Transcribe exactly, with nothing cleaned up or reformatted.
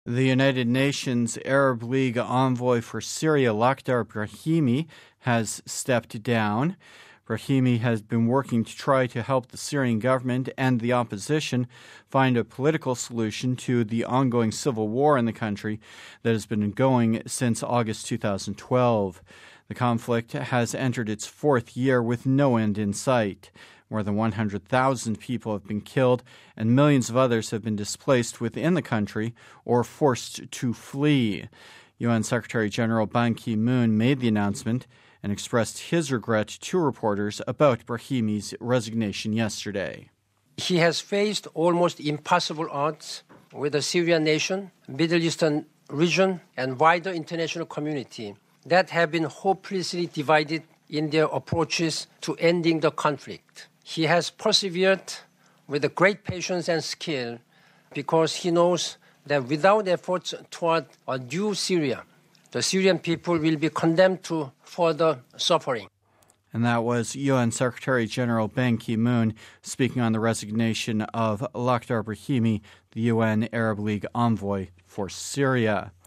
The United Nations Arab League envoy for Syria, Lakhdar Brahimi, has stepped down. Brahimi has been working to try to help the Syrian government and the opposition find a political solution to the ongoing civil war in the country that has been going since August two thousand twelve. The conflict has entered its fourth year with no end in sight. More than one hundred thousand people have been killed, and millions of others have been displaced within the country or forced to flee. U N Secretary General Ban Ki-moon made the announcement and expressed his regret to reporters about Brahimi's resignation yesterday. He has faced almost impossible odds with the Syrian nation, Middle Eastern region, and wider international community that have been hopelessly divided in their approaches to ending the conflict. He has persevered with a great patience and skill because he knows that without efforts toward a new Syria, the Syrian people will be condemned to further suffering. And that was U N Secretary General Ban Ki-moon speaking on the resignation of Lakhdar Brahimi, the U N Arab League envoy for Syria.